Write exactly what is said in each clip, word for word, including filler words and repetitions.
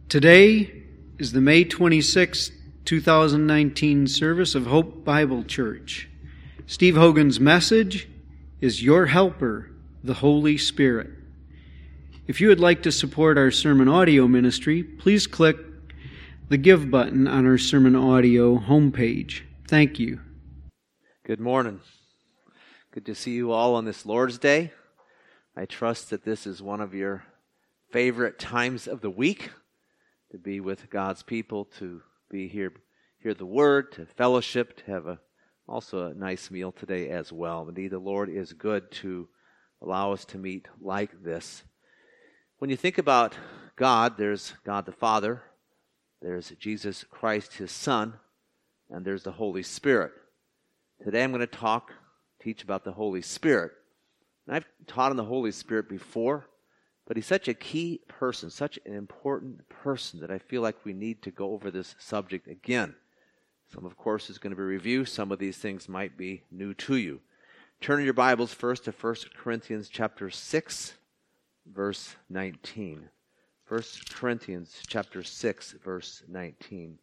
Today is the May twenty-sixth, two thousand nineteen service of Hope Bible Church. Steve Hogan's message is Your Helper, the Holy Spirit. If you would like to support our sermon audio ministry, please click the Give button on our sermon audio homepage. Thank you. Good morning. Good to see you all on this Lord's Day. I trust that this is one of your favorite times of the week, to be with God's people, to be here, hear the Word, to fellowship, to have a also a nice meal today as well. Indeed, the Lord is good to allow us to meet like this. When you think about God, there's God the Father, there's Jesus Christ, His Son, and there's the Holy Spirit. Today I'm going to talk, teach about the Holy Spirit. And I've taught on the Holy Spirit before, but He's such a key person, such an important person, that I feel like we need to go over this subject again. Some, of course, is going to be review. Some of these things might be new to you. Turn your Bibles first to First Corinthians chapter six, verse nineteen. First Corinthians chapter six, verse nineteen.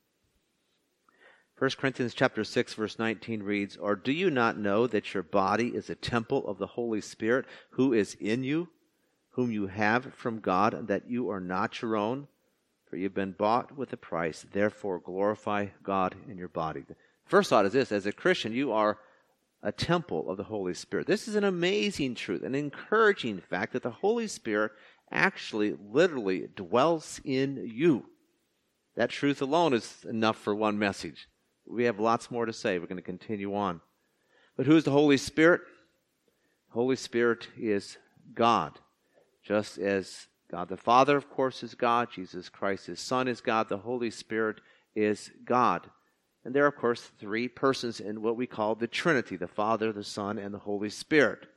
First Corinthians chapter six, verse nineteen reads, "Or do you not know that your body is a temple of the Holy Spirit who is in you, whom you have from God, and that you are not your own? For you've been bought with a price. Therefore glorify God in your body." The first thought is this: as a Christian, you are a temple of the Holy Spirit. This is an amazing truth, an encouraging fact that the Holy Spirit actually, literally dwells in you. That truth alone is enough for one message. We have lots more to say. We're going to continue on. But who is the Holy Spirit? Holy Spirit is God. Just as God the Father, of course, is God, Jesus Christ, His Son, is God, the Holy Spirit is God. And there are, of course, three persons in what we call the Trinity: the Father, the Son, and the Holy Spirit.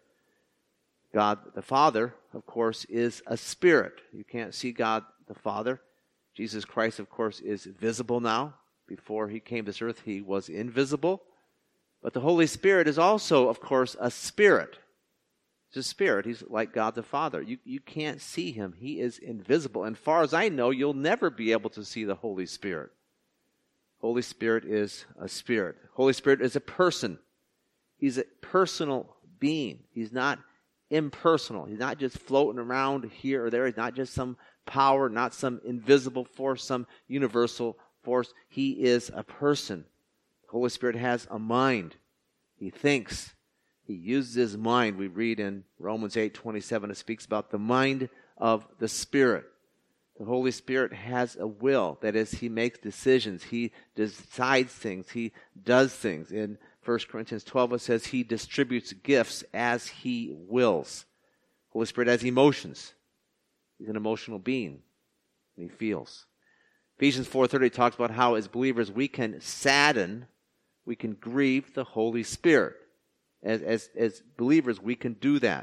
God the Father, of course, is a spirit. You can't see God the Father. Jesus Christ, of course, is visible now. Before He came to this earth, He was invisible. But the Holy Spirit is also, of course, a spirit. He's a spirit. He's like God the Father. You, you can't see Him. He is invisible. And far as I know, you'll never be able to see the Holy Spirit. Holy Spirit is a spirit. Holy Spirit is a person. He's a personal being. He's not impersonal. He's not just floating around here or there. He's not just some power, not some invisible force, some universal force. He is a person. The Holy Spirit has a mind. He thinks. He uses His mind. We read in Romans eight twenty-seven, it speaks about the mind of the Spirit. The Holy Spirit has a will. That is, He makes decisions. He decides things. He does things. In First Corinthians twelve, it says He distributes gifts as He wills. The Holy Spirit has emotions. He's an emotional being, and He feels. Ephesians four thirty talks about how, as believers, we can sadden, we can grieve the Holy Spirit. As, as, as believers, we can do that.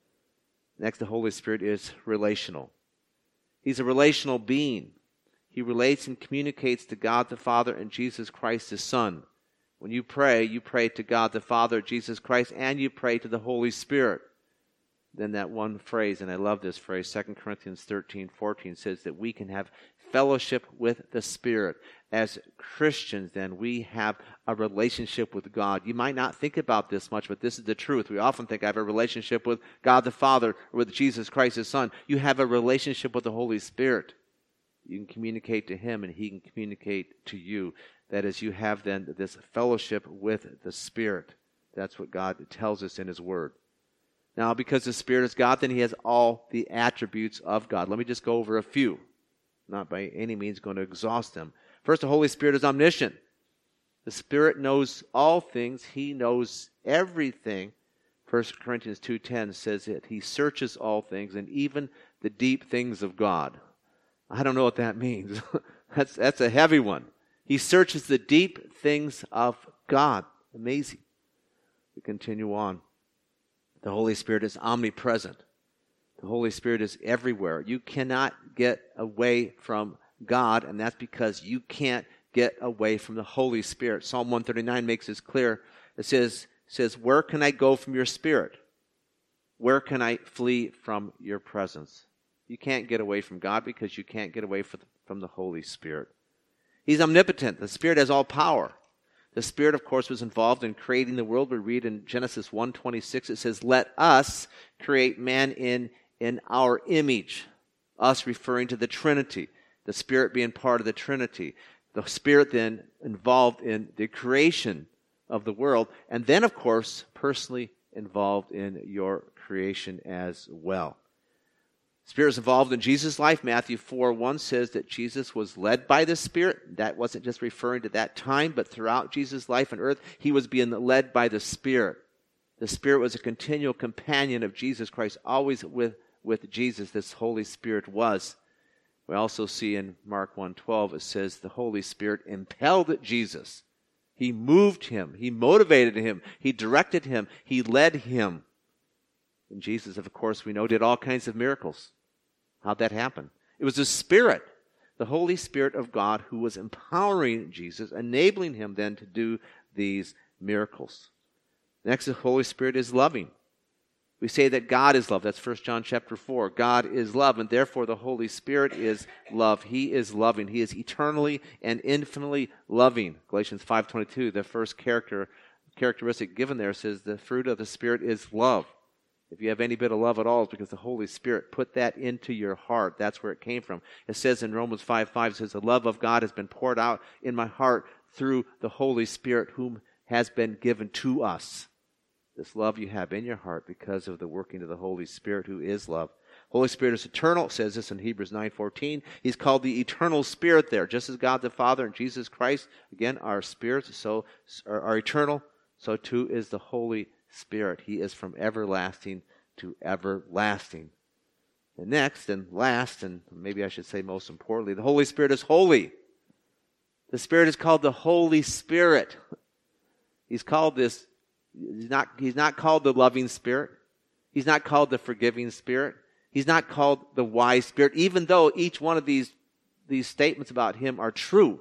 Next, the Holy Spirit is relational. He's a relational being. He relates and communicates to God the Father and Jesus Christ, His Son. When you pray, you pray to God the Father, Jesus Christ, and you pray to the Holy Spirit. Then that one phrase, and I love this phrase, Second Corinthians thirteen fourteen, says that we can have fellowship with the Spirit. As Christians, then, we have a relationship with God. You might not think about this much, but this is the truth. We often think I have a relationship with God the Father or with Jesus Christ, His Son. You have a relationship with the Holy Spirit. You can communicate to Him, and He can communicate to you. That is, you have then this fellowship with the Spirit. That's what God tells us in His Word. Now, because the Spirit is God, then He has all the attributes of God. Let me just go over a few. Not by any means going to exhaust them. First, the Holy Spirit is omniscient. The Spirit knows all things. He knows everything. First Corinthians two ten says that He searches all things, and even the deep things of God. I don't know what that means. that's, that's a heavy one. He searches the deep things of God. Amazing. We continue on. The Holy Spirit is omnipresent. The Holy Spirit is everywhere. You cannot get away from God, and that's because you can't get away from the Holy Spirit. Psalm one thirty-nine makes this clear. It says, says, "Where can I go from your Spirit? Where can I flee from your presence?" You can't get away from God because you can't get away from the Holy Spirit. He's omnipotent. The Spirit has all power. The Spirit, of course, was involved in creating the world. We read in Genesis one twenty-six, it says, let us create man in, in our image. Us referring to the Trinity. The Spirit being part of the Trinity. The Spirit then involved in the creation of the world. And then, of course, personally involved in your creation as well. Spirit is involved in Jesus' life. Matthew four one says that Jesus was led by the Spirit. That wasn't just referring to that time, but throughout Jesus' life on earth, he was being led by the Spirit. The Spirit was a continual companion of Jesus Christ, always with, with Jesus, this Holy Spirit was. We also see in Mark one twelve, it says the Holy Spirit impelled Jesus. He moved him. He motivated him. He directed him. He led him. And Jesus, of course, we know, did all kinds of miracles. How'd that happen? It was the Spirit, the Holy Spirit of God, who was empowering Jesus, enabling him then to do these miracles. Next, the Holy Spirit is loving. We say that God is love. That's First John chapter four. God is love, and therefore the Holy Spirit is love. He is loving. He is eternally and infinitely loving. Galatians five twenty-two, the first character characteristic given there says the fruit of the Spirit is love. If you have any bit of love at all, it's because the Holy Spirit put that into your heart. That's where it came from. It says in Romans five five, it says, the love of God has been poured out in my heart through the Holy Spirit, whom has been given to us. This love you have in your heart because of the working of the Holy Spirit, who is love. Holy Spirit is eternal. It says this in Hebrews nine fourteen. He's called the eternal Spirit there. Just as God the Father and Jesus Christ, again, are spirits, so are, are eternal, so too is the Holy Spirit. He is from everlasting to everlasting. And next and last, and maybe I should say most importantly, the Holy Spirit is holy. The Spirit is called the Holy Spirit. He's called this, he's not, he's not called the loving Spirit. He's not called the forgiving Spirit. He's not called the wise Spirit, even though each one of these, these statements about him are true.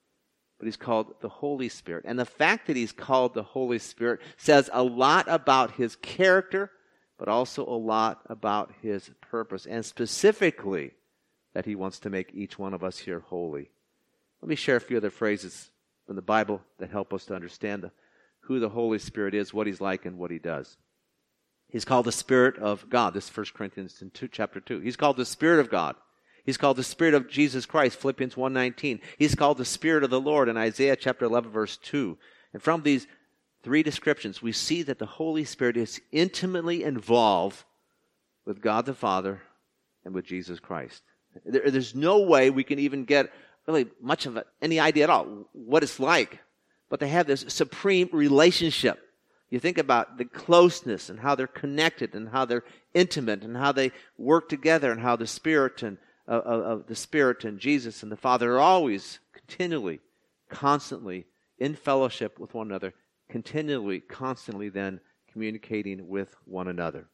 But he's called the Holy Spirit. And the fact that he's called the Holy Spirit says a lot about his character, but also a lot about his purpose, and specifically that he wants to make each one of us here holy. Let me share a few other phrases from the Bible that help us to understand the, who the Holy Spirit is, what he's like, and what he does. He's called the Spirit of God. This is First Corinthians two, chapter two. He's called the Spirit of God. He's called the Spirit of Jesus Christ, Philippians one nineteen. He's called the Spirit of the Lord in Isaiah chapter eleven, verse two. And from these three descriptions, we see that the Holy Spirit is intimately involved with God the Father and with Jesus Christ. There, there's no way we can even get really much of a, any idea at all what it's like. But they have this supreme relationship. You think about the closeness and how they're connected and how they're intimate and how they work together and how the Spirit and uh, of the Spirit and Jesus and the Father are always continually, constantly in fellowship with one another, continually, constantly then communicating with one another.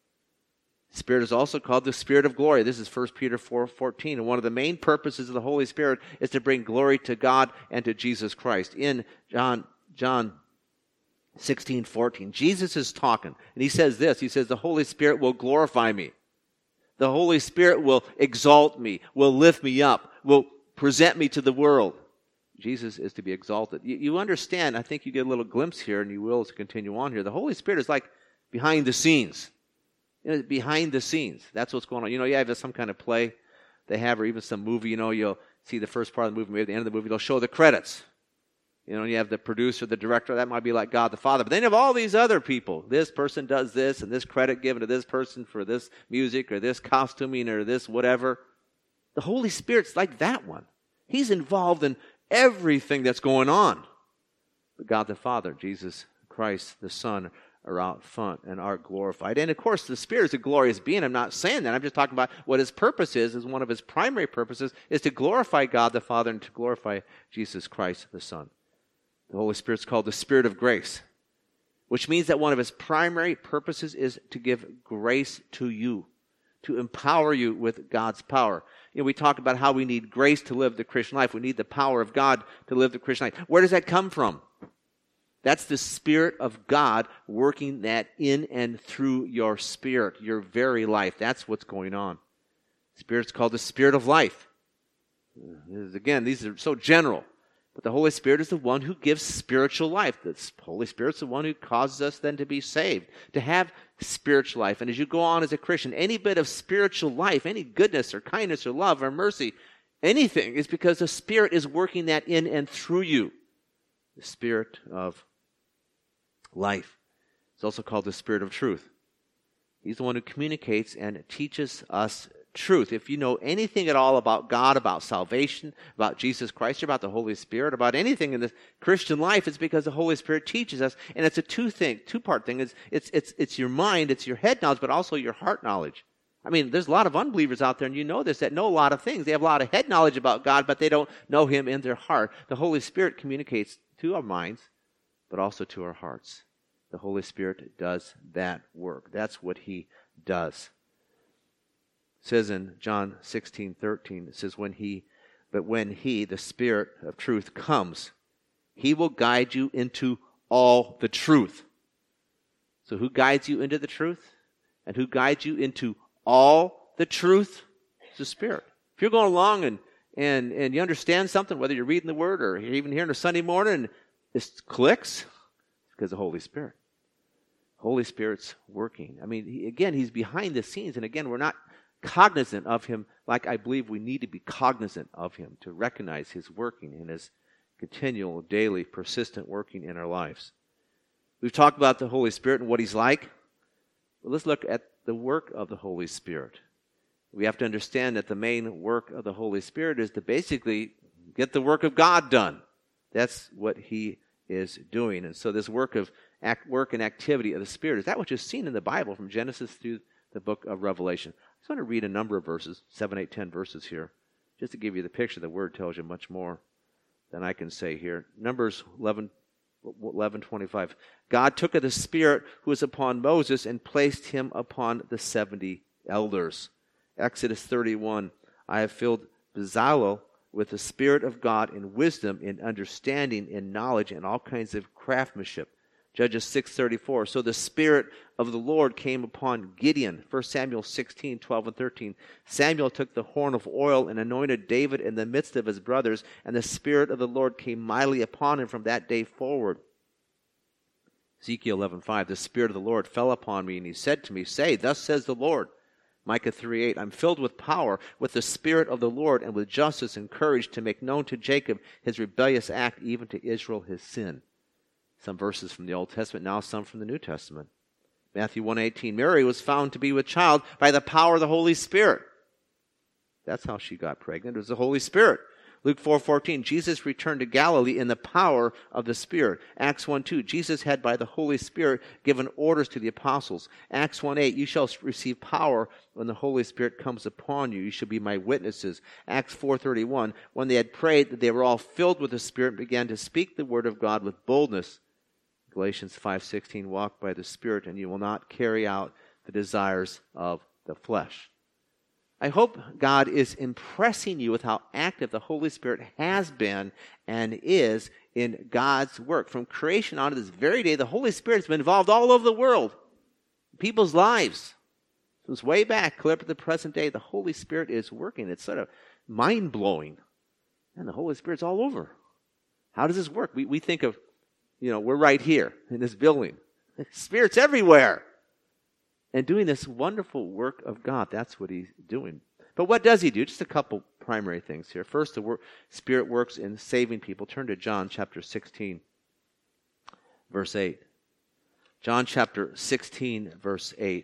Spirit is also called the Spirit of glory. This is First Peter four fourteen. And one of the main purposes of the Holy Spirit is to bring glory to God and to Jesus Christ. In John, John sixteen fourteen, Jesus is talking, and he says this. He says, the Holy Spirit will glorify me. The Holy Spirit will exalt me, will lift me up, will present me to the world. Jesus is to be exalted. You, you understand, I think you get a little glimpse here, and you will as we continue on here. The Holy Spirit is like behind the scenes. You know, behind the scenes. That's what's going on. You know, you have some kind of play they have, or even some movie, you know, you'll see the first part of the movie, maybe at the end of the movie, they'll show the credits. You know, you have the producer, the director, that might be like God the Father. But then you have all these other people. This person does this, and this credit given to this person for this music, or this costuming, or this whatever. The Holy Spirit's like that one. He's involved in everything that's going on. But God the Father, Jesus Christ the Son, are out front and are glorified. And of course, the Spirit is a glorious being. I'm not saying that. I'm just talking about what his purpose is, is one of his primary purposes, is to glorify God the Father and to glorify Jesus Christ the Son. The Holy Spirit's called the Spirit of grace, which means that one of his primary purposes is to give grace to you, to empower you with God's power. You know, we talk about how we need grace to live the Christian life. We need the power of God to live the Christian life. Where does that come from? That's the Spirit of God working that in and through your spirit, your very life. That's what's going on. Spirit's called the Spirit of life. Again, these are so general. But the Holy Spirit is the one who gives spiritual life. The Holy Spirit's the one who causes us then to be saved, to have spiritual life. And as you go on as a Christian, any bit of spiritual life, any goodness or kindness or love or mercy, anything is because the Spirit is working that in and through you. The Spirit of life. It's also called the Spirit of truth. He's the one who communicates and teaches us truth. If you know anything at all about God, about salvation, about Jesus Christ, or about the Holy Spirit, about anything in the Christian life, it's because the Holy Spirit teaches us. And it's a two thing, two part thing. It's it's it's it's your mind, it's your head knowledge, but also your heart knowledge. I mean, there's a lot of unbelievers out there, and you know this, that know a lot of things. They have a lot of head knowledge about God, but they don't know Him in their heart. The Holy Spirit communicates to our minds, but also to our hearts. The Holy Spirit does that work. That's what He does. It says in John sixteen thirteen, it says, when he, but when He, the Spirit of truth, comes, He will guide you into all the truth. So who guides you into the truth? And who guides you into all the truth? It's the Spirit. If you're going along and, and, and you understand something, whether you're reading the Word or you're even here on a Sunday morning, and this clicks, it's because of the Holy Spirit. Holy Spirit's working. I mean, he, again, He's behind the scenes. And again, we're not cognizant of Him like I believe we need to be cognizant of Him to recognize His working and His continual, daily, persistent working in our lives. We've talked about the Holy Spirit and what He's like. Well, let's look at the work of the Holy Spirit. We have to understand that the main work of the Holy Spirit is to basically get the work of God done. That's what He is doing. And so this work of act, work and activity of the Spirit, is that which is seen in the Bible from Genesis through the book of Revelation. I just want to read a number of verses, seven, eight, ten verses here, just to give you the picture. The Word tells you much more than I can say here. Numbers eleven, eleven twenty-five. God took of the Spirit who was upon Moses and placed him upon the seventy elders. Exodus thirty-one. I have filled Bezalel with the Spirit of God in wisdom, in understanding, in knowledge, and all kinds of craftsmanship. Judges six thirty-four. So the Spirit of the Lord came upon Gideon. First Samuel sixteen, twelve and thirteen. Samuel took the horn of oil and anointed David in the midst of his brothers, and the Spirit of the Lord came mightily upon him from that day forward. Ezekiel eleven five. The Spirit of the Lord fell upon me, and He said to me, say, thus says the Lord. Micah three eight. I'm filled with power, with the Spirit of the Lord, and with justice and courage to make known to Jacob his rebellious act, even to Israel his sin. Some verses from the Old Testament, now some from the New Testament. Matthew one eighteen. Mary was found to be with child by the power of the Holy Spirit. That's how she got pregnant. It was the Holy Spirit. Luke four fourteen. Jesus returned to Galilee in the power of the Spirit. Acts one two. Jesus had by the Holy Spirit given orders to the apostles. Acts one eight. You shall receive power when the Holy Spirit comes upon you. You shall be my witnesses. Acts four thirty-one. When they had prayed, they were all filled with the Spirit and began to speak the word of God with boldness. Galatians five sixteen. Walk by the Spirit, and you will not carry out the desires of the flesh. I hope God is impressing you with how active the Holy Spirit has been and is in God's work. From creation on to this very day, the Holy Spirit has been involved all over the world, people's lives. Since way back, clear up to the present day, the Holy Spirit is working. It's sort of mind-blowing. And the Holy Spirit's all over. How does this work? We, we think of, you know, we're right here in this building. The Spirit's everywhere. And doing this wonderful work of God, that's what He's doing. But what does He do? Just a couple primary things here. First, the work, Spirit works in saving people. Turn to John chapter sixteen, verse eight. John chapter sixteen, verse eight.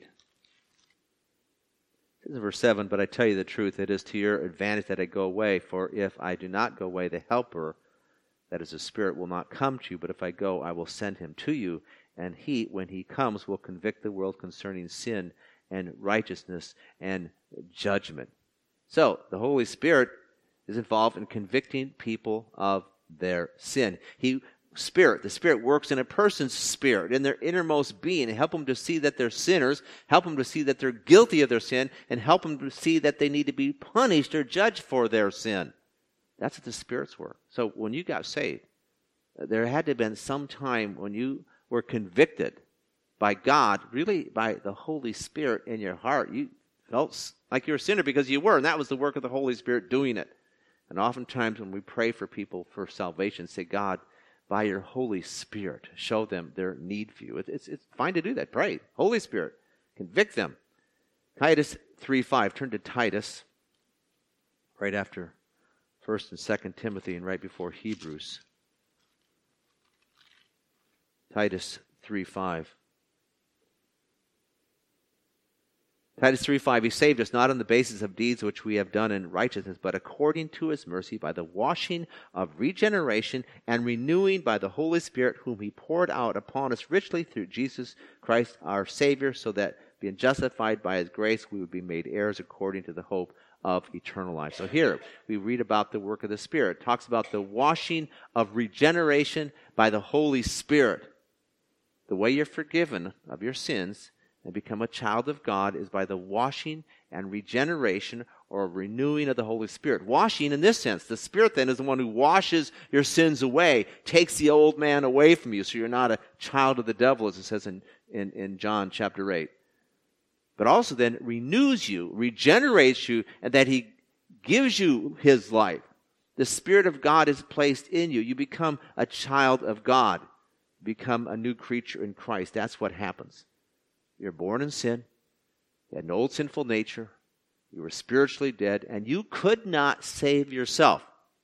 This is verse seven, but I tell you the truth, it is to your advantage that I go away, for if I do not go away, the Helper, that is the Spirit, will not come to you, but if I go, I will send Him to you. And He, when He comes, will convict the world concerning sin and righteousness and judgment. So, the Holy Spirit is involved in convicting people of their sin. He, Spirit, the Spirit works in a person's spirit, in their innermost being, and help them to see that they're sinners, help them to see that they're guilty of their sin, and help them to see that they need to be punished or judged for their sin. That's what the Spirit's work. So, when you got saved, there had to have been some time when you were convicted by God, really by the Holy Spirit in your heart. You felt like you're a sinner because you were, and that was the work of the Holy Spirit doing it. And oftentimes when we pray for people for salvation, say, God, by your Holy Spirit, show them their need for you. It's, it's fine to do that. Pray. Holy Spirit, convict them. Titus three five. Turn to Titus right after First and Second Timothy and right before Hebrews. Titus three five. Titus three five, he saved us not on the basis of deeds which we have done in righteousness, but according to his mercy by the washing of regeneration and renewing by the Holy Spirit, whom he poured out upon us richly through Jesus Christ our Savior, so that being justified by his grace, we would be made heirs according to the hope of eternal life. So here we read about the work of the Spirit. It talks about the washing of regeneration by the Holy Spirit. The way you're forgiven of your sins and become a child of God is by the washing and regeneration or renewing of the Holy Spirit. Washing in this sense, the Spirit then is the one who washes your sins away, takes the old man away from you, so you're not a child of the devil, as it says in, in, in John chapter eight. But also then renews you, regenerates you, and that he gives you his life. The Spirit of God is placed in you. You become a child of God, become a new creature in Christ. That's what happens. You're born in sin. You had an old sinful nature. You were spiritually dead, and you could not save yourself.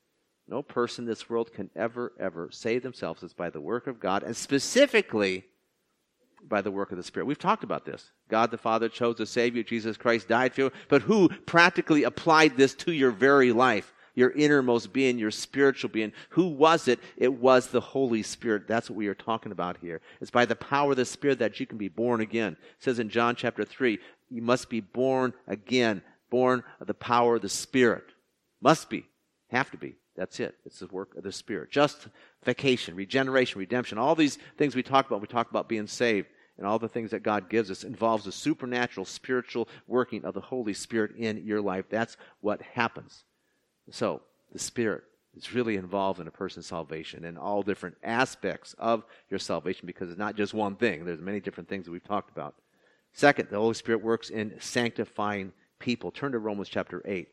No person in this world can ever, ever save themselves. It's by the work of God, and specifically by the work of the Spirit. We've talked about this. God the Father chose to save you. Jesus Christ died for you. But who practically applied this to your very life? Your innermost being, your spiritual being. Who was it? It was the Holy Spirit. That's what we are talking about here. It's by the power of the Spirit that you can be born again. It says in John chapter three, you must be born again, born of the power of the Spirit. Must be. Have to be. That's it. It's the work of the Spirit. Justification, regeneration, redemption, all these things we talk about. We talk about being saved. And all the things that God gives us involves the supernatural, spiritual working of the Holy Spirit in your life. That's what happens. So, the Spirit is really involved in a person's salvation and all different aspects of your salvation, because it's not just one thing. There's many different things that we've talked about. Second, the Holy Spirit works in sanctifying people. Turn to Romans chapter eight.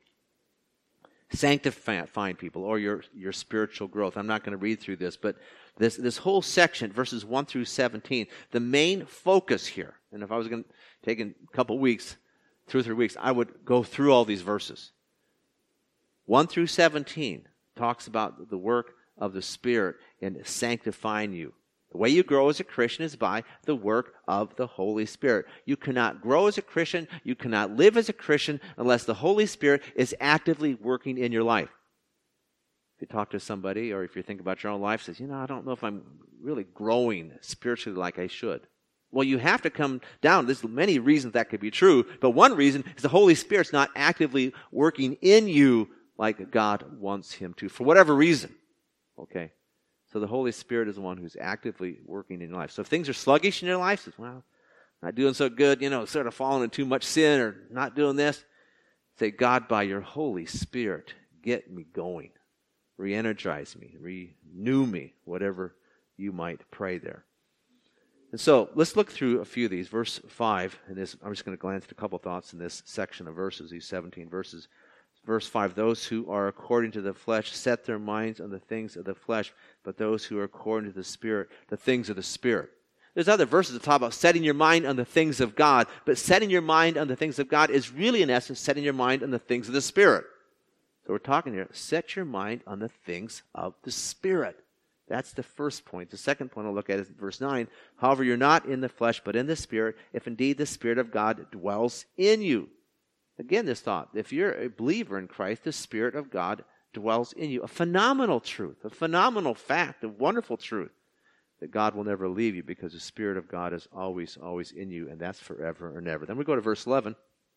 Sanctifying people, or your, your spiritual growth. I'm not going to read through this, but this, this whole section, verses one through seventeen, the main focus here, and if I was going to take a couple weeks, two or three weeks, I would go through all these verses. one through seventeen talks about the work of the Spirit in sanctifying you. The way you grow as a Christian is by the work of the Holy Spirit. You cannot grow as a Christian, you cannot live as a Christian unless the Holy Spirit is actively working in your life. If you talk to somebody, or if you think about your own life, says, you know, I don't know if I'm really growing spiritually like I should. Well, you have to come down. There's many reasons that could be true, but one reason is the Holy Spirit's not actively working in you like God wants him to, for whatever reason. Okay? So the Holy Spirit is the one who's actively working in your life. So if things are sluggish in your life, says, well, not doing so good, you know, sort of falling into too much sin or not doing this, say, God, by your Holy Spirit, get me going. Re-energize me. Renew me. Whatever you might pray there. And so let's look through a few of these. Verse five, and this, I'm just going to glance at a couple thoughts in this section of verses, these seventeen verses. Verse five, those who are according to the flesh set their minds on the things of the flesh, but those who are according to the Spirit, the things of the Spirit. There's other verses that talk about setting your mind on the things of God, but setting your mind on the things of God is really, in essence, setting your mind on the things of the Spirit. So we're talking here, set your mind on the things of the Spirit. That's the first point. The second point I'll look at is verse nine. However, you're not in the flesh, but in the Spirit, if indeed the Spirit of God dwells in you. Again, this thought, if you're a believer in Christ, the Spirit of God dwells in you. A phenomenal truth, a phenomenal fact, a wonderful truth, that God will never leave you because the Spirit of God is always, always in you, and that's forever and ever. Then we go to verse eleven.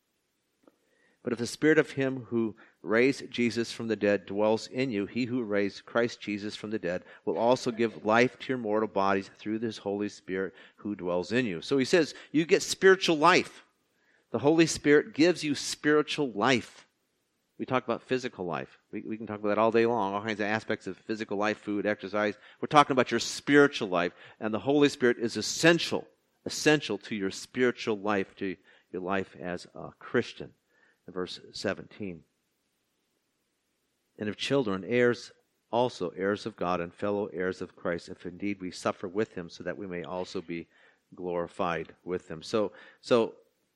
But if the Spirit of him who raised Jesus from the dead dwells in you, he who raised Christ Jesus from the dead will also give life to your mortal bodies through this Holy Spirit who dwells in you. So he says, you get spiritual life. The Holy Spirit gives you spiritual life. We talk about physical life. We, we can talk about that all day long, all kinds of aspects of physical life, food, exercise. We're talking about your spiritual life, and the Holy Spirit is essential, essential to your spiritual life, to your life as a Christian. In verse seventeen. And of children, heirs also, heirs of God and fellow heirs of Christ, if indeed we suffer with him, so that we may also be glorified with him. So, so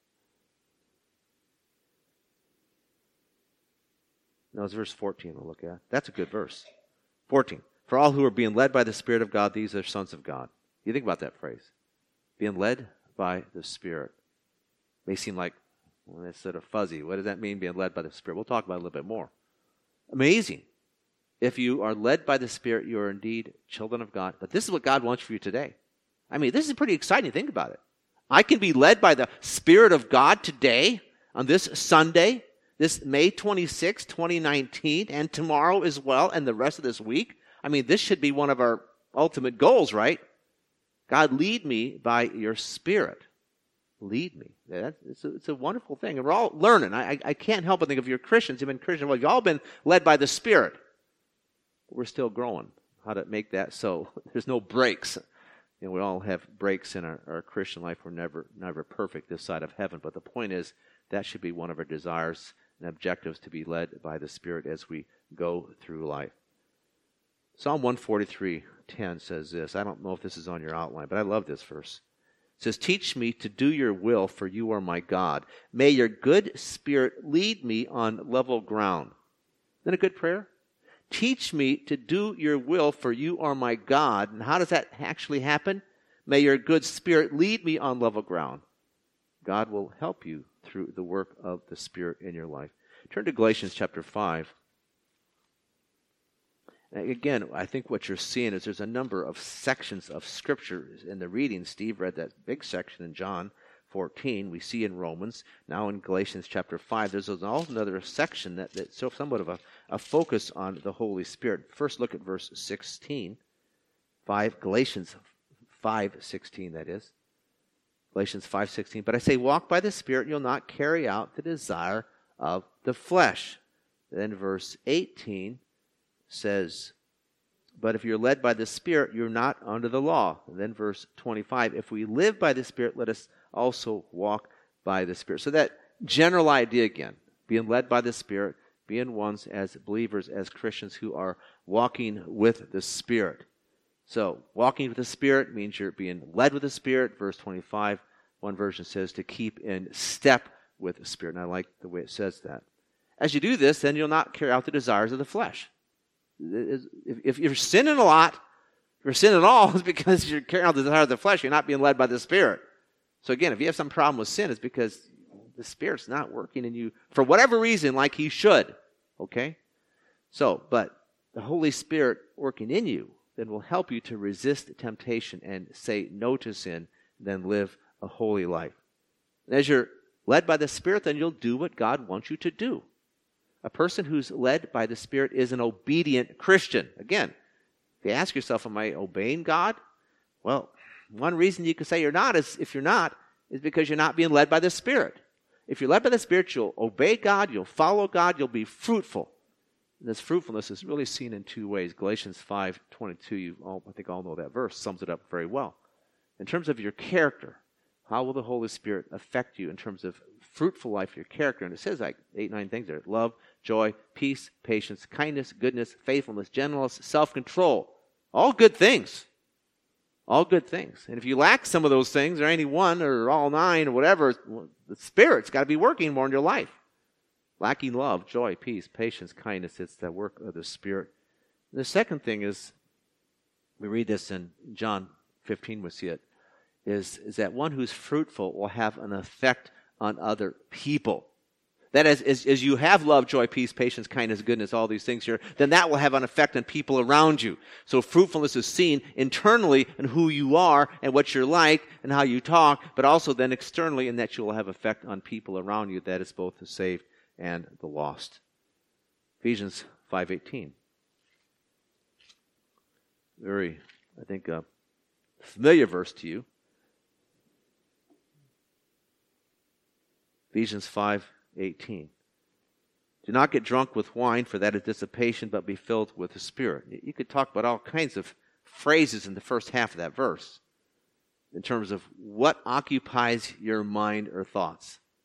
now it's verse fourteen we'll look at. That's a good verse. fourteen. For all who are being led by the Spirit of God, these are sons of God. You think about that phrase. Being led by the Spirit. May seem like, well, that's sort of fuzzy. What does that mean, being led by the Spirit? We'll talk about it a little bit more. Amazing. If you are led by the Spirit, you are indeed children of God. But this is what God wants for you today. I mean, this is pretty exciting. Think about it. I can be led by the Spirit of God today, on this Sunday, this May twenty-sixth, twenty nineteen, and tomorrow as well, and the rest of this week. I mean, this should be one of our ultimate goals, right? God, lead me by your Spirit. Lead me. It's a, it's a wonderful thing. And we're all learning. I, I can't help but think if you're Christians, you've been Christians, well, you've all been led by the Spirit. But we're still growing. How to make that so. There's no breaks. You know, we all have breaks in our, our Christian life. We're never, never perfect this side of heaven. But the point is, that should be one of our desires and objectives, to be led by the Spirit as we go through life. Psalm one forty-three ten says this. I don't know if this is on your outline, but I love this verse. It says, teach me to do your will, for you are my God. May your good Spirit lead me on level ground. Isn't that a good prayer? Teach me to do your will, for you are my God. And how does that actually happen? May your good Spirit lead me on level ground. God will help you through the work of the Spirit in your life. Turn to Galatians chapter five. Again, I think what you're seeing is there's a number of sections of Scripture in the reading. Steve read that big section in John fourteen. We see in Romans. Now in Galatians chapter five, there's also another section that, that's somewhat of a, a focus on the Holy Spirit. First, look at verse sixteen. five, Galatians five sixteen, that is. Galatians five sixteen. But I say, walk by the Spirit, you'll not carry out the desire of the flesh. Then verse eighteen says, but if you're led by the Spirit, you're not under the law. And then verse twenty-five, if we live by the Spirit, let us also walk by the Spirit. So that general idea again, being led by the Spirit, being ones as believers, as Christians who are walking with the Spirit. So walking with the Spirit means you're being led with the Spirit. Verse twenty-five, one version says to keep in step with the Spirit. And I like the way it says that. As you do this, then you'll not carry out the desires of the flesh. If you're sinning a lot, if you're sinning at all, it's because you're carrying out the desire of the flesh. You're not being led by the Spirit. So again, if you have some problem with sin, it's because the Spirit's not working in you for whatever reason like He should. Okay? So, but the Holy Spirit working in you then will help you to resist temptation and say no to sin, then live a holy life. And as you're led by the Spirit, then you'll do what God wants you to do. A person who's led by the Spirit is an obedient Christian. Again, if you ask yourself, am I obeying God? Well, one reason you could say you're not is if you're not, is because you're not being led by the Spirit. If you're led by the Spirit, you'll obey God, you'll follow God, you'll be fruitful. And this fruitfulness is really seen in two ways. Galatians five twenty-two, you all, I think all know that verse, sums it up very well. In terms of your character, how will the Holy Spirit affect you in terms of fruitful life, your character? And it says like eight, nine things there. Love, joy, peace, patience, kindness, goodness, faithfulness, gentleness, self-control. All good things. All good things. And if you lack some of those things, or any one, or all nine, or whatever, the Spirit's got to be working more in your life. Lacking love, joy, peace, patience, kindness, it's the work of the Spirit. The second thing is, we read this in John fifteen, we see it, is, is that one who's fruitful will have an effect on other people. That is, as, as you have love, joy, peace, patience, kindness, goodness, all these things here, then that will have an effect on people around you. So fruitfulness is seen internally in who you are and what you're like and how you talk, but also then externally in that you will have effect on people around you. That is both the saved and the lost. Ephesians five eighteen. Very, I think, a familiar verse to you. Ephesians five eighteen. Do not get drunk with wine, for that is dissipation, but be filled with the Spirit. You could talk about all kinds of phrases in the first half of that verse in terms of what occupies your mind or thoughts.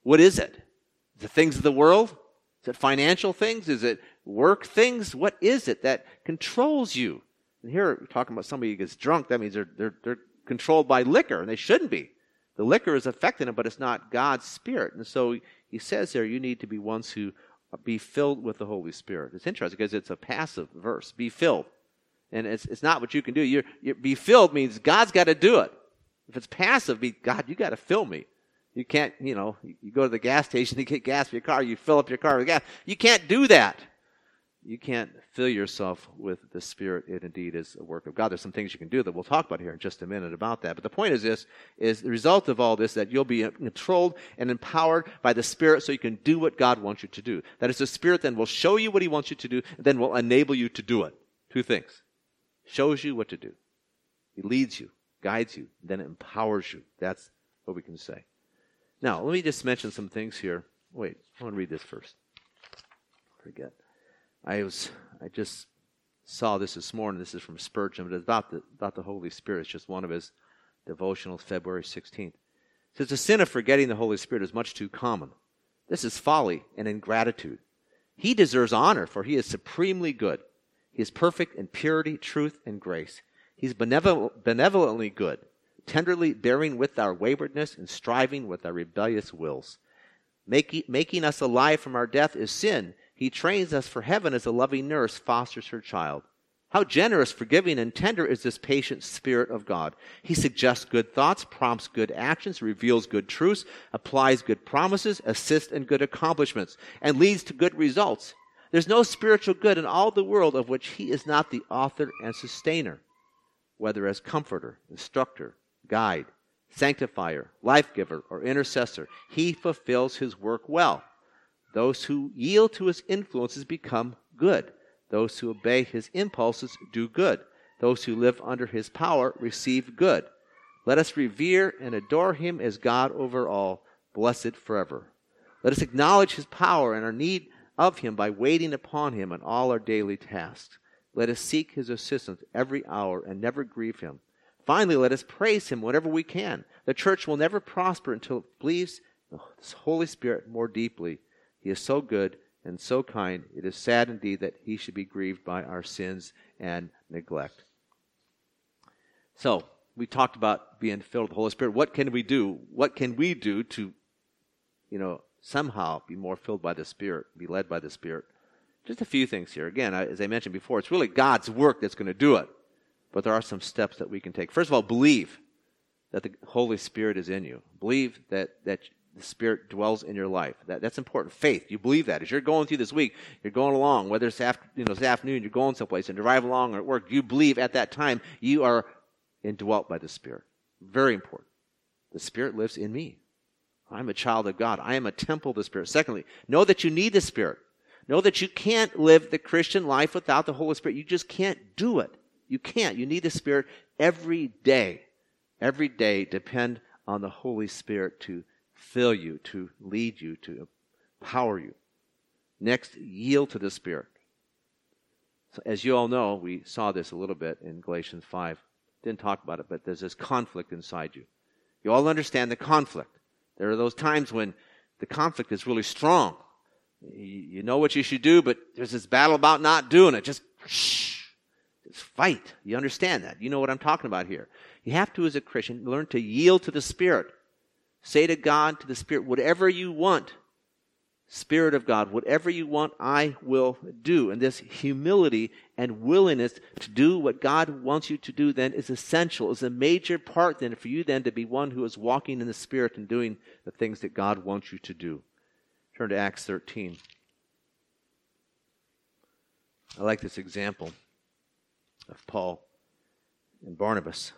What is it? Is it things of the world? Is it financial things? Is it work things? What is it that controls you? And here we're talking about somebody who gets drunk. That means they're, they're, they're controlled by liquor, and they shouldn't be. The liquor is affecting them, but it's not God's Spirit. And so he says there, you need to be ones who be filled with the Holy Spirit. It's interesting because it's a passive verse. Be filled. And it's it's not what you can do. You're, you're, be filled means God's got to do it. If it's passive, be, God, you got to fill me. You can't, you know, you go to the gas station to get gas for your car, you fill up your car with gas. You can't do that. You can't fill yourself with the Spirit. It indeed is a work of God. There's some things you can do that we'll talk about here in just a minute about that. But the point is this, is the result of all this, that you'll be controlled and empowered by the Spirit so you can do what God wants you to do. That is, the Spirit then will show you what He wants you to do, and then will enable you to do it. Two things. Shows you what to do. He leads you, guides you, then empowers you. That's what we can say. Now, let me just mention some things here. Wait, I want to read this first. Forget. I was, I just saw this this morning. This is from Spurgeon, but it's about the, about the Holy Spirit. It's just one of his devotionals, February sixteenth. It says, the sin of forgetting the Holy Spirit is much too common. This is folly and ingratitude. He deserves honor, for He is supremely good. He is perfect in purity, truth, and grace. He's benevolent, benevolently good, tenderly bearing with our waywardness and striving with our rebellious wills. Making, making us alive from our death is sin. He trains us for heaven as a loving nurse fosters her child. How generous, forgiving, and tender is this patient Spirit of God. He suggests good thoughts, prompts good actions, reveals good truths, applies good promises, assists in good accomplishments, and leads to good results. There's no spiritual good in all the world of which He is not the author and sustainer, whether as comforter, instructor, guide, sanctifier, life-giver, or intercessor. He fulfills His work well. Those who yield to His influences become good. Those who obey His impulses do good. Those who live under His power receive good. Let us revere and adore Him as God over all, blessed forever. Let us acknowledge His power and our need of Him by waiting upon Him in all our daily tasks. Let us seek His assistance every hour and never grieve Him. Finally, let us praise Him whenever we can. The church will never prosper until it believes the Holy Spirit more deeply. He is so good and so kind. It is sad indeed that He should be grieved by our sins and neglect. So, we talked about being filled with the Holy Spirit. What can we do? What can we do to, you know, somehow be more filled by the Spirit, be led by the Spirit? Just a few things here. Again, as I mentioned before, it's really God's work that's going to do it. But there are some steps that we can take. First of all, believe that the Holy Spirit is in you. Believe that, that the Spirit dwells in your life. That, that's important. Faith. You believe that. As you're going through this week, you're going along, whether it's after, you know, this afternoon, you're going someplace and drive along or at work, you believe at that time you are indwelt by the Spirit. Very important. The Spirit lives in me. I'm a child of God. I am a temple of the Spirit. Secondly, know that you need the Spirit. Know that you can't live the Christian life without the Holy Spirit. You just can't do it. You can't. You need the Spirit every day. Every day depend on the Holy Spirit to fill you, to lead you, to empower you. Next, yield to the Spirit. So as you all know, we saw this a little bit in Galatians five. Didn't talk about it, but there's this conflict inside you. You all understand the conflict. There are those times when the conflict is really strong. You know what you should do, but there's this battle about not doing it. Just shh. Just fight. You understand that. You know what I'm talking about here. You have to, as a Christian, learn to yield to the Spirit. Say to God, to the Spirit, whatever you want, Spirit of God, whatever you want, I will do. And this humility and willingness to do what God wants you to do then is essential, is a major part then for you then to be one who is walking in the Spirit and doing the things that God wants you to do. Turn to Acts thirteen. I like this example of Paul and Barnabas.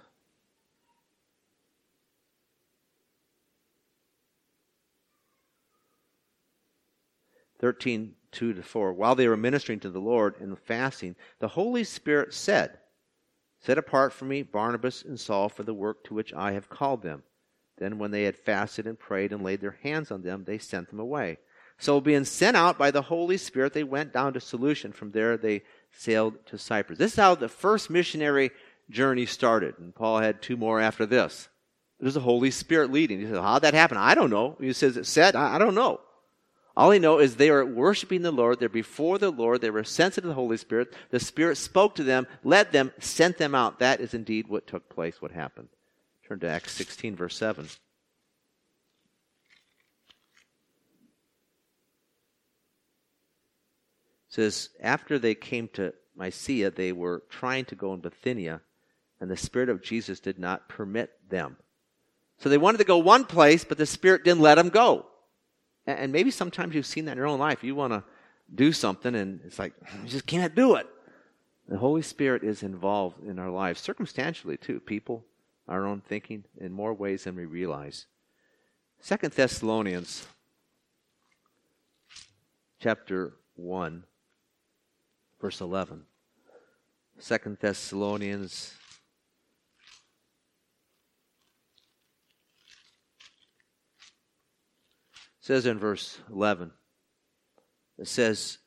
thirteen, two to four. While they were ministering to the Lord and fasting, the Holy Spirit said, Set apart for me Barnabas and Saul for the work to which I have called them. Then when they had fasted and prayed and laid their hands on them, they sent them away. So being sent out by the Holy Spirit, they went down to Seleucia. From there they sailed to Cyprus. This is how the first missionary journey started. And Paul had two more after this. There's the Holy Spirit leading. He says, how'd that happen? I don't know. He says, it said, I, I don't know. All I know is they are worshiping the Lord. They're before the Lord. They were sensitive to the Holy Spirit. The Spirit spoke to them, led them, sent them out. That is indeed what took place, what happened. Turn to Acts sixteen, verse seven. It says, after they came to Mysia, they were trying to go in Bithynia, and the Spirit of Jesus did not permit them. So they wanted to go one place, but the Spirit didn't let them go. And maybe sometimes you've seen that in your own life. You want to do something, and it's like, you just can't do it. The Holy Spirit is involved in our lives, circumstantially too. People, our own thinking, in more ways than we realize. Second Thessalonians, chapter one, verse eleven. Second Thessalonians says in verse eleven, it says,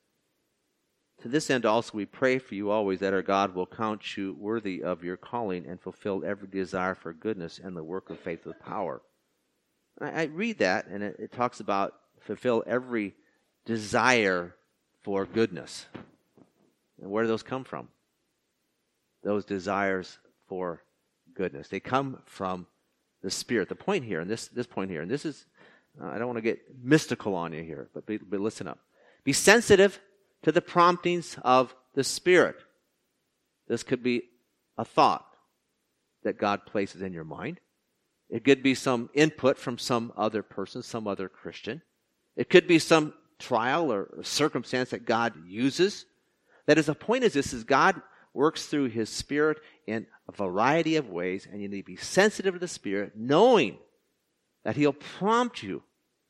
to this end also we pray for you always, that our God will count you worthy of your calling and fulfill every desire for goodness and the work of faith with power. I, I read that, and it, it talks about fulfill every desire for goodness. And where do those come from? Those desires for goodness. They come from the Spirit. The point here, and this, this point here, and this is, Uh, I don't want to get mystical on you here, but, be, but listen up. Be sensitive to the promptings of the Spirit. This could be a thought that God places in your mind. It could be some input from some other person, some other Christian. It could be some trial or, or circumstance that God uses. That is, the point is this, is God works through His Spirit in a variety of ways, and you need to be sensitive to the Spirit, knowing that He'll prompt you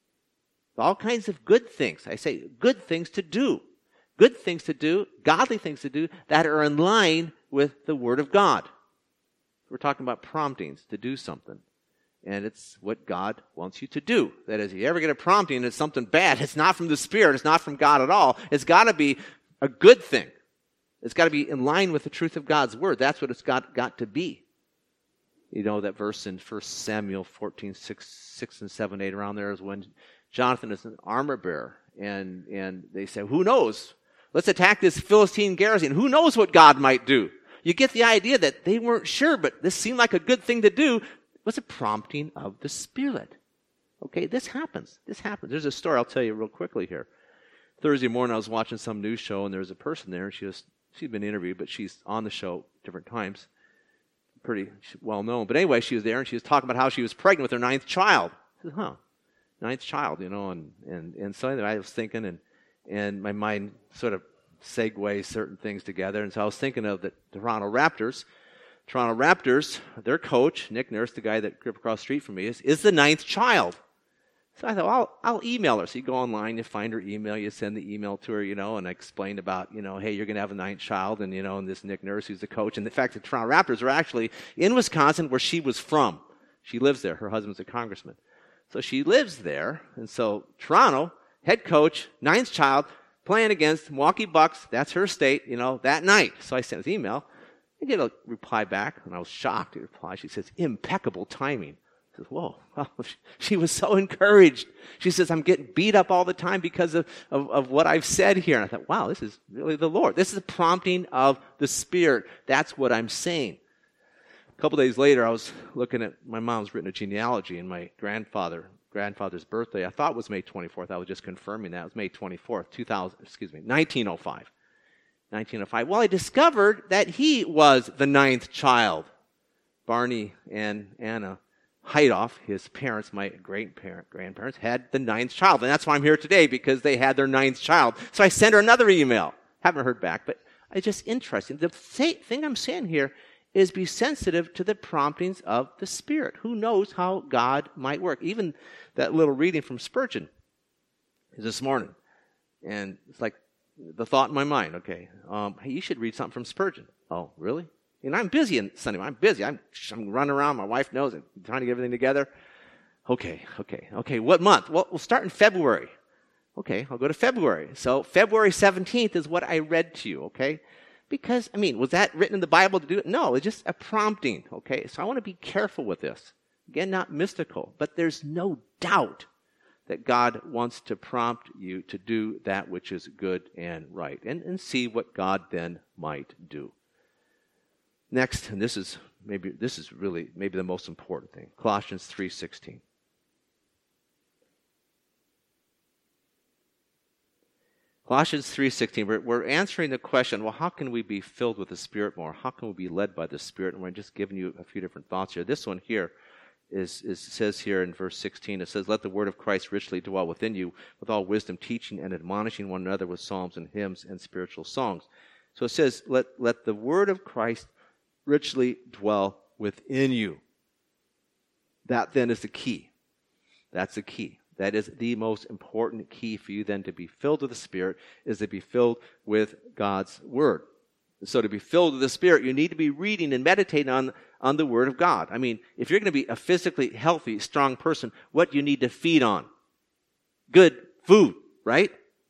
all kinds of good things. I say good things to do. Good things to do, godly things to do that are in line with the Word of God. We're talking about promptings to do something. And it's what God wants you to do. That is, if you ever get a prompting and it's something bad, it's not from the Spirit, it's not from God at all. It's got to be a good thing. It's got to be in line with the truth of God's Word. That's what it's got, got to be. You know that verse in First Samuel fourteen, six, six and seven, eight, around there is when Jonathan is an armor bearer. And, and they say, who knows? Let's attack this Philistine garrison. Who knows what God might do? You get the idea that they weren't sure, but this seemed like a good thing to do. It was a prompting of the Spirit. Okay, this happens. This happens. There's a story I'll tell you real quickly here. Thursday morning I was watching some news show, and there was a person there. And she was, she'd been interviewed, but she's on the show different times. Pretty well known. But anyway, she was there, and she was talking about how she was pregnant with her ninth child. I said, huh, ninth child, you know, and, and, and so anyway, I was thinking, and, and my mind sort of segues certain things together, and so I was thinking of the Toronto Raptors. Toronto Raptors, their coach, Nick Nurse, the guy that grew up across the street from me, is, is the ninth child. So I thought, well, I'll, I'll email her. So you go online, you find her email, you send the email to her, you know, and I explained about, you know, hey, you're going to have a ninth child, and, you know, and this Nick Nurse, who's the coach. And the fact that Toronto Raptors are actually in Wisconsin, where she was from. She lives there. Her husband's a congressman. So she lives there. And so Toronto, head coach, ninth child, playing against Milwaukee Bucks. That's her state, you know, that night. So I sent this email. I get a reply back, and I was shocked. The reply, she says, impeccable timing. I says, whoa. She was so encouraged. She says, I'm getting beat up all the time because of, of, of what I've said here. And I thought, wow, this is really the Lord. This is a prompting of the Spirit. That's what I'm saying. A couple days later, I was looking at, my mom's written a genealogy, and my grandfather, grandfather's birthday, I thought was May twenty-fourth. I was just confirming that. It was May twenty-fourth, two thousand, excuse me, nineteen oh five. nineteen oh five. Well, I discovered that he was the ninth child. Barney and Anna Heidoff, his parents, my great-parent, grandparents, had the ninth child. And that's why I'm here today, because they had their ninth child. So I sent her another email. Haven't heard back, but it's just interesting. The thing I'm saying here is be sensitive to the promptings of the Spirit. Who knows how God might work? Even that little reading from Spurgeon is this morning. And it's like the thought in my mind, okay, um, hey, you should read something from Spurgeon. Oh, really? And I'm busy on Sunday. I'm busy. I'm, I'm running around. My wife knows it. I'm trying to get everything together. Okay, okay, okay. What month? Well, we'll start in February. Okay, I'll go to February. So February seventeenth is what I read to you, okay? Because, I mean, was that written in the Bible to do it? No, it's just a prompting, okay? So I want to be careful with this. Again, not mystical, but there's no doubt that God wants to prompt you to do that which is good and right, and, and see what God then might do. Next, and this is maybe this is really maybe the most important thing, Colossians three sixteen. Colossians three sixteen, we're, we're answering the question, well, how can we be filled with the Spirit more? How can we be led by the Spirit? And we're just giving you a few different thoughts here. This one here is, is says here in verse sixteen, it says, let the word of Christ richly dwell within you, with all wisdom, teaching and admonishing one another with psalms and hymns and spiritual songs. So it says, let, let the word of Christ richly dwell within you. That then is the key. That's the key. That is the most important key for you then to be filled with the Spirit, is to be filled with God's Word. So to be filled with the Spirit, you need to be reading and meditating on, on the Word of God. I mean, if you're going to be a physically healthy, strong person, what do you need to feed on? Good food, right?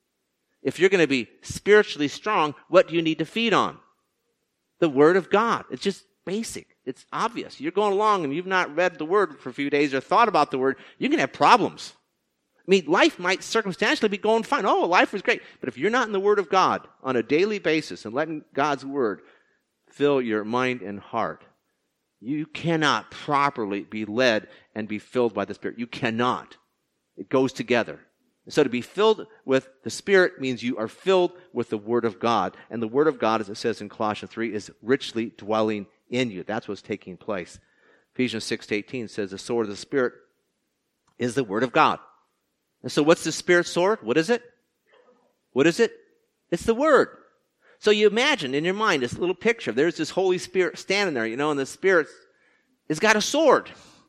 If you're going to be spiritually strong, what do you need to feed on? The Word of God. It's just basic. It's obvious. You're going along and you've not read the Word for a few days or thought about the Word, you can have problems. I mean, life might circumstantially be going fine. Oh, life was great. But if you're not in the Word of God on a daily basis and letting God's Word fill your mind and heart, you cannot properly be led and be filled by the Spirit. You cannot. It goes together. So to be filled with the Spirit means you are filled with the Word of God. And the Word of God, as it says in Colossians three, is richly dwelling in you. That's what's taking place. Ephesians six eighteen says the sword of the Spirit is the Word of God. And so what's the Spirit's sword? What is it? What is it? It's the Word. So you imagine in your mind this little picture. There's this Holy Spirit standing there, you know, and the Spirit has got a sword.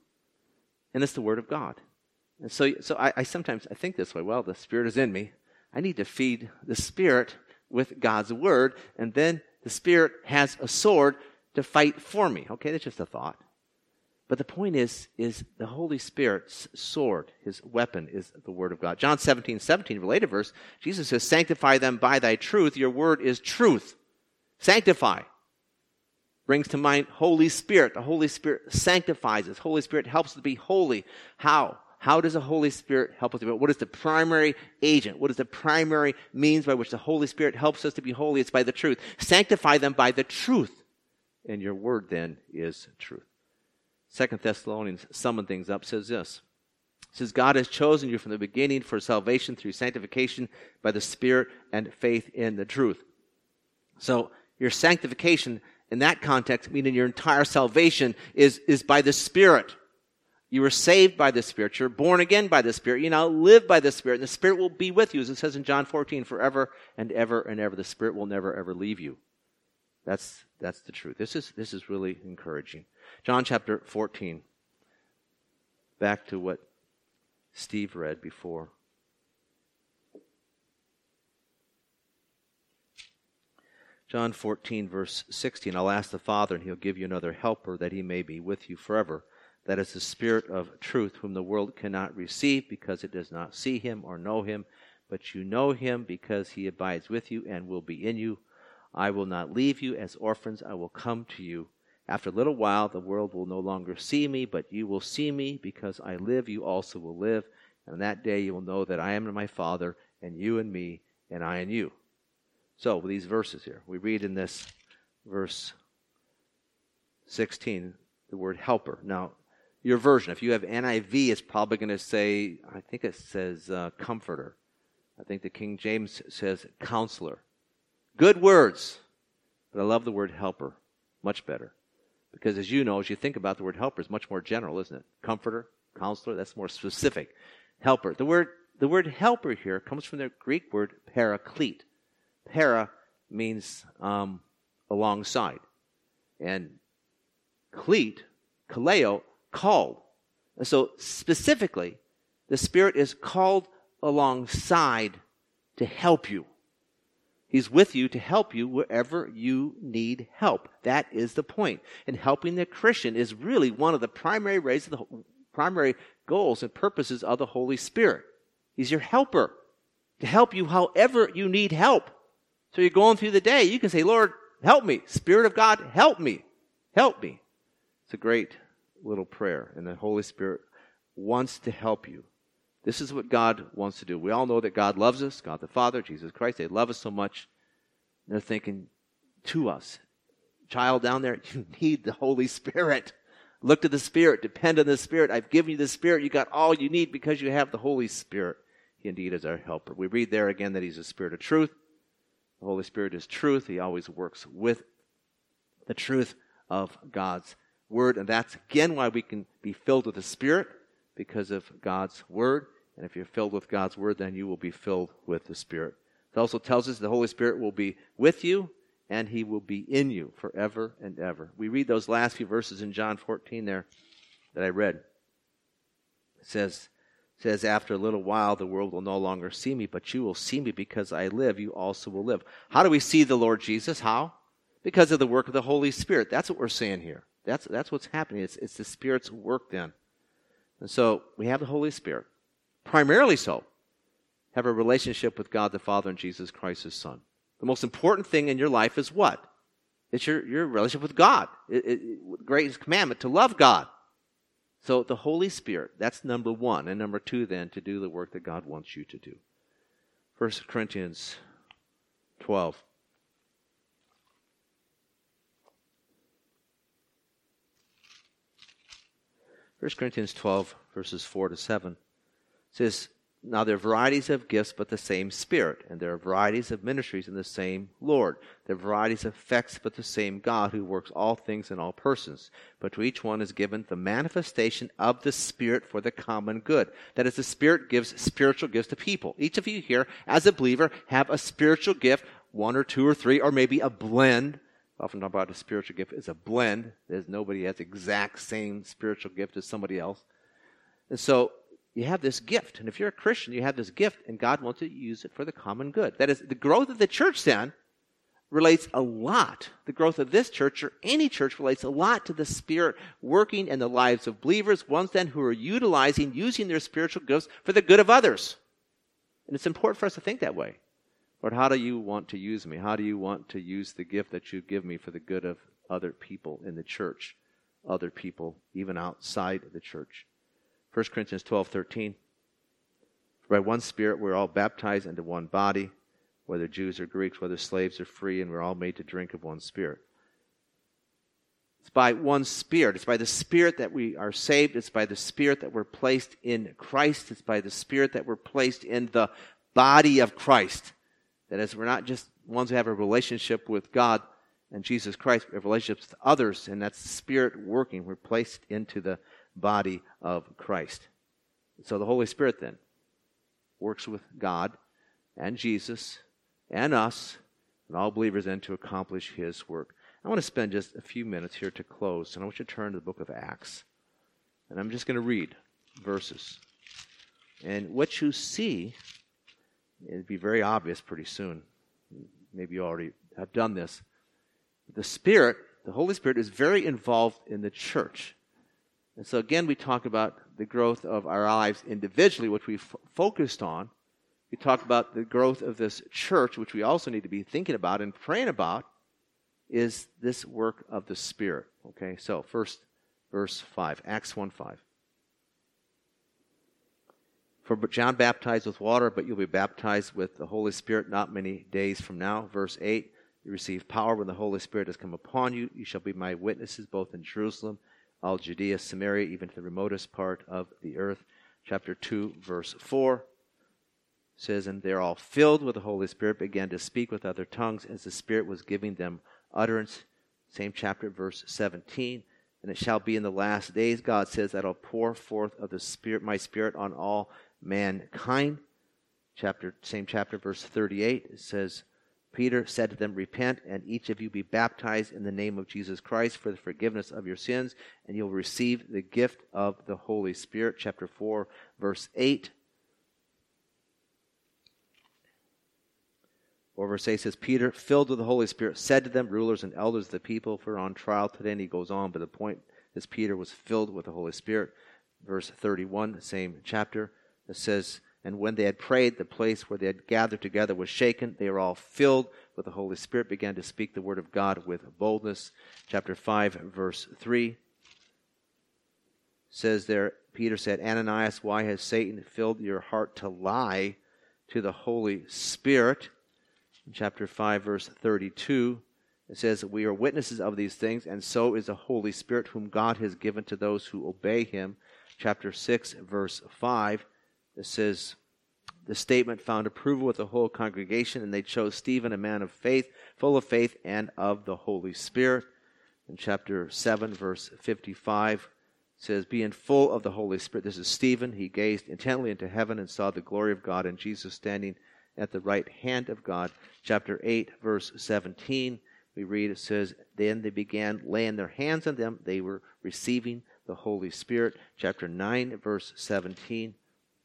And it's the Word of God. And so, so I, I sometimes I think this way, well, the Spirit is in me. I need to feed the Spirit with God's Word, and then the Spirit has a sword to fight for me. Okay, that's just a thought. But the point is, is the Holy Spirit's sword, his weapon, is the Word of God. John seventeen seventeen, related verse, Jesus says, sanctify them by thy truth. Your word is truth. Sanctify. Brings to mind Holy Spirit. The Holy Spirit sanctifies us. Holy Spirit helps us to be holy. How? How does the Holy Spirit help us to be holy? What is the primary agent? What is the primary means by which the Holy Spirit helps us to be holy? It's by the truth. Sanctify them by the truth. And your word then is truth. Second Thessalonians, summing things up, says this. It says, God has chosen you from the beginning for salvation through sanctification by the Spirit and faith in the truth. So your sanctification in that context, meaning your entire salvation, is, is by the Spirit. You were saved by the Spirit. You're born again by the Spirit. You now live by the Spirit. And the Spirit will be with you, as it says in John fourteen, forever and ever and ever. The Spirit will never, ever leave you. That's, that's the truth. This is, this is really encouraging. John chapter fourteen. Back to what Steve read before. John fourteen, verse sixteen. I'll ask the Father, and he'll give you another helper, that he may be with you forever. That is the Spirit of truth, whom the world cannot receive, because it does not see him or know him. But you know him, because he abides with you and will be in you. I will not leave you as orphans. I will come to you. After a little while, the world will no longer see me, but you will see me. Because I live, you also will live. And on that day you will know that I am in my Father, and you in me, and I in you. So, with these verses here, we read in this verse sixteen, the word helper. Now, your version, if you have N I V, it's probably going to say, I think it says uh, comforter. I think the King James says counselor. Good words, but I love the word helper much better. Because as you know, as you think about the word helper, it's much more general, isn't it? Comforter, counselor, that's more specific. Helper. The word, the word helper here comes from the Greek word paraclete. Para means um, alongside. And cleat, kaleo, called. And so specifically, the Spirit is called alongside to help you. He's with you to help you wherever you need help. That is the point. And helping the Christian is really one of the primary ways, of the primary goals and purposes of the Holy Spirit. He's your helper to help you however you need help. So you're going through the day, you can say, Lord, help me. Spirit of God, help me. Help me. It's a great little prayer, and the Holy Spirit wants to help you. This is what God wants to do. We all know that God loves us, God the Father, Jesus Christ. They love us so much. They're thinking to us, child down there, you need the Holy Spirit. Look to the Spirit. Depend on the Spirit. I've given you the Spirit. You got all you need because you have the Holy Spirit. He indeed is our helper. We read there again that He's a Spirit of truth. The Holy Spirit is truth. He always works with the truth of God's Word. And that's again why we can be filled with the Spirit, because of God's Word. And if you're filled with God's Word, then you will be filled with the Spirit. It also tells us the Holy Spirit will be with you, and He will be in you forever and ever. We read those last few verses in John fourteen there that I read. It says, it says, after a little while the world will no longer see me, but you will see me because I live, you also will live. How do we see the Lord Jesus? How? Because of the work of the Holy Spirit. That's what we're saying here. That's, that's what's happening. It's, it's the Spirit's work then. And so we have the Holy Spirit. Primarily so. Have a relationship with God the Father and Jesus Christ, His Son. The most important thing in your life is what? It's your, your relationship with God. It, it, it, greatest commandment, to love God. So the Holy Spirit, that's number one. And number two then, to do the work that God wants you to do. First Corinthians twelve. First Corinthians twelve, verses four to seven. Says, now there are varieties of gifts, but the same Spirit. And there are varieties of ministries in the same Lord. There are varieties of effects, but the same God who works all things in all persons. But to each one is given the manifestation of the Spirit for the common good. That is, the Spirit gives spiritual gifts to people. Each of you here, as a believer, have a spiritual gift, one or two or three, or maybe a blend. Often talk about a spiritual gift as a blend. There's nobody has the exact same spiritual gift as somebody else. And so you have this gift. And if you're a Christian, you have this gift, and God wants to use it for the common good. That is, the growth of the church then relates a lot. The growth of this church, or any church, relates a lot to the Spirit working in the lives of believers, ones then who are utilizing, using their spiritual gifts for the good of others. And it's important for us to think that way. Lord, how do you want to use me? How do you want to use the gift that you give me for the good of other people in the church, other people even outside the church? First Corinthians twelve thirteen. For by one Spirit we're all baptized into one body, whether Jews or Greeks, whether slaves or free, and we're all made to drink of one Spirit. It's by one Spirit. It's by the Spirit that we are saved. It's by the Spirit that we're placed in Christ. It's by the Spirit that we're placed in the body of Christ. That is, we're not just ones who have a relationship with God and Jesus Christ. We have relationships with others, and that's the Spirit working. We're placed into the body of Christ. So the Holy Spirit then works with God and Jesus and us and all believers then to accomplish His work. I want to spend just a few minutes here to close, and I want you to turn to the book of Acts. And I'm just going to read verses. And what you see, it'll be very obvious pretty soon. Maybe you already have done this. The Spirit, the Holy Spirit, is very involved in the church. And so again, we talk about the growth of our lives individually, which we f- focused on. We talk about the growth of this church, which we also need to be thinking about and praying about, is this work of the Spirit. Okay, so first, verse five, Acts one five. For John baptized with water, but you'll be baptized with the Holy Spirit not many days from now. Verse eight, you receive power when the Holy Spirit has come upon you. You shall be my witnesses both in Jerusalem, all Judea, Samaria, even to the remotest part of the earth. Chapter two, verse four says, and they're all filled with the Holy Spirit, began to speak with other tongues as the Spirit was giving them utterance. Same chapter, verse seventeen. And it shall be in the last days, God says, that I'll pour forth of the Spirit, my Spirit on all mankind. Chapter, same chapter, verse thirty-eight, it says, Peter said to them, repent, and each of you be baptized in the name of Jesus Christ for the forgiveness of your sins, and you'll receive the gift of the Holy Spirit. Chapter four, verse eight. Or verse eight says, Peter, filled with the Holy Spirit, said to them, rulers and elders of the people, for on trial today, and he goes on, but the point is Peter was filled with the Holy Spirit. Verse thirty-one, same chapter, it says, and when they had prayed, the place where they had gathered together was shaken. They were all filled with the Holy Spirit, began to speak the word of God with boldness. Chapter five, verse three. says there, Peter said, Ananias, why has Satan filled your heart to lie to the Holy Spirit? In chapter five, verse thirty-two, it says, we are witnesses of these things, and so is the Holy Spirit, whom God has given to those who obey him. Chapter six, verse five, it says, the statement found approval with the whole congregation, and they chose Stephen, a man of faith, full of faith and of the Holy Spirit. In chapter seven, verse fifty-five, it says, being full of the Holy Spirit. This is Stephen. He gazed intently into heaven and saw the glory of God and Jesus standing at the right hand of God. Chapter eight, verse seventeen, we read, it says, then they began laying their hands on them. They were receiving the Holy Spirit. Chapter nine, verse seventeen,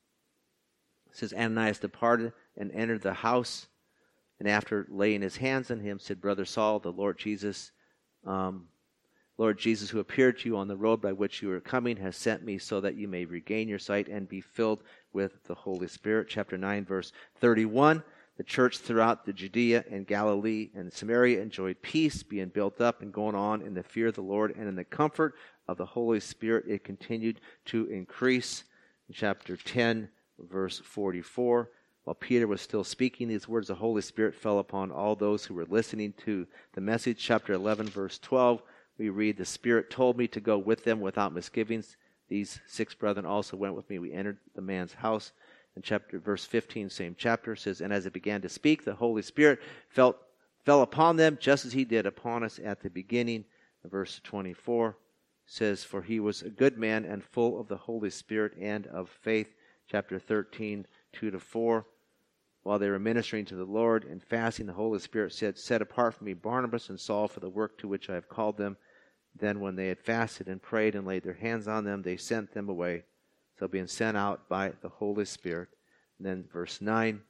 it says, Ananias departed and entered the house, and after laying his hands on him, said, Brother Saul, the Lord Jesus, um, Lord Jesus, who appeared to you on the road by which you were coming, has sent me so that you may regain your sight and be filled with the Holy Spirit. Chapter nine, verse thirty-one, the church throughout the Judea and Galilee and Samaria enjoyed peace, being built up and going on in the fear of the Lord and in the comfort of the Holy Spirit. It continued to increase. In chapter ten, verse forty-four, while Peter was still speaking these words, the Holy Spirit fell upon all those who were listening to the message. Chapter eleven, verse twelve, we read, the Spirit told me to go with them without misgivings. These six brethren also went with me. We entered the man's house. In chapter verse fifteen, same chapter, says, and as it began to speak, the Holy Spirit felt, fell upon them just as he did upon us at the beginning. In verse twenty-four says, for he was a good man and full of the Holy Spirit and of faith. Chapter thirteen, two to four, while they were ministering to the Lord and fasting, the Holy Spirit said, set apart for me Barnabas and Saul for the work to which I have called them. Then when they had fasted and prayed and laid their hands on them, they sent them away. So being sent out by the Holy Spirit. And then verse nine,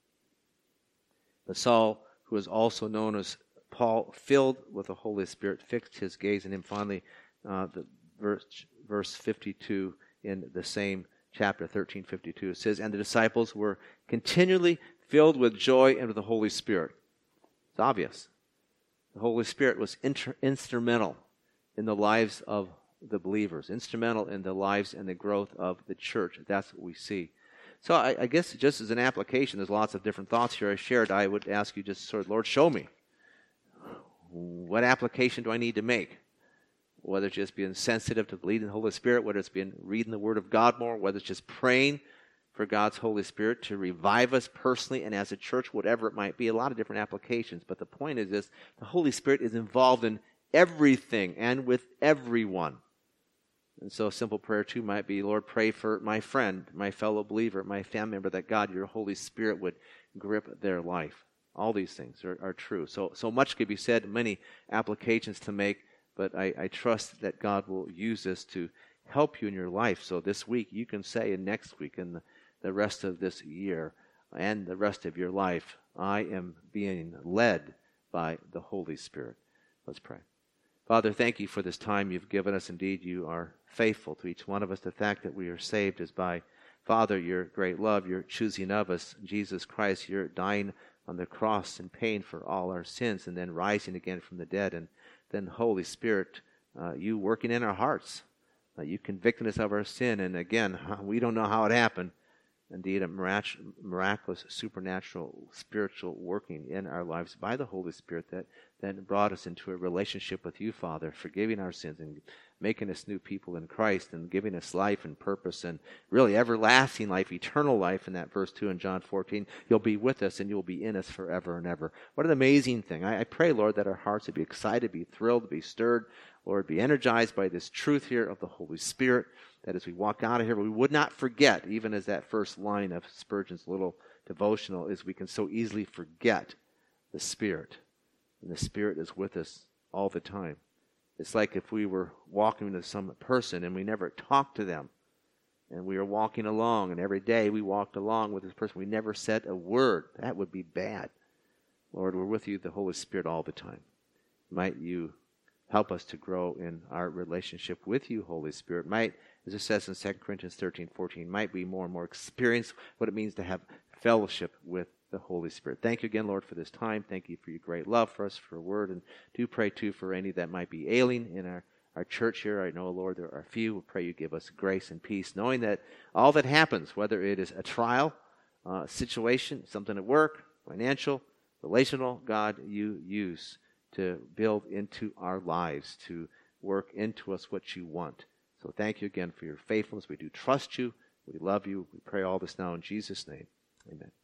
but Saul, who is also known as Paul, filled with the Holy Spirit, fixed his gaze on him. Finally, uh, the verse, verse fifty-two in the same chapter, thirteen fifty-two, it says, and the disciples were continually filled with joy and with the Holy Spirit. It's obvious. The Holy Spirit was inter- instrumental in the lives of the believers, instrumental in the lives and the growth of the church. That's what we see. So I, I guess just as an application, there's lots of different thoughts here I shared. I would ask you just sort of, Lord, show me. What application do I need to make? Whether it's just being sensitive to the leading of the Holy Spirit, whether it's being reading the Word of God more, whether it's just praying for God's Holy Spirit to revive us personally and as a church, whatever it might be, a lot of different applications. But the point is this, the Holy Spirit is involved in everything and with everyone. And so a simple prayer too might be, Lord, pray for my friend, my fellow believer, my family member, that God, your Holy Spirit would grip their life. All these things are, are true. So, so much could be said, many applications to make, but I, I trust that God will use this to help you in your life. So this week you can say, and next week and the, the rest of this year and the rest of your life, I am being led by the Holy Spirit. Let's pray. Father, thank you for this time you've given us. Indeed, you are faithful to each one of us. The fact that we are saved is by, Father, your great love, your choosing of us. Jesus Christ, your dying on the cross and paying for all our sins and then rising again from the dead. And then, Holy Spirit, uh, you working in our hearts. Uh, you convicting us of our sin. And again, we don't know how it happened. Indeed, a mirac- miraculous, supernatural, spiritual working in our lives by the Holy Spirit that then brought us into a relationship with you, Father, forgiving our sins and making us new people in Christ and giving us life and purpose and really everlasting life, eternal life in that verse two in John fourteen. You'll be with us and you'll be in us forever and ever. What an amazing thing. I, I pray, Lord, that our hearts would be excited, be thrilled, be stirred, Lord, be energized by this truth here of the Holy Spirit, that as we walk out of here, we would not forget, even as that first line of Spurgeon's little devotional is, we can so easily forget the Spirit. And the Spirit is with us all the time. It's like if we were walking with some person and we never talked to them. And we were walking along, and every day we walked along with this person. We never said a word. That would be bad. Lord, we're with you, the Holy Spirit, all the time. Might you help us to grow in our relationship with you, Holy Spirit. Might, as it says in Second Corinthians thirteen fourteen, might we more and more experience what it means to have fellowship with the Holy Spirit. Thank you again, Lord, for this time. Thank you for your great love for us, for a word. And do pray, too, for any that might be ailing in our our church here. I know, Lord, there are a few. We pray you give us grace and peace, knowing that all that happens, whether it is a trial, uh, situation, something at work, financial, relational, God, you use to build into our lives, to work into us what you want. So thank you again for your faithfulness. We do trust you. We love you. We pray all this now in Jesus' name. Amen.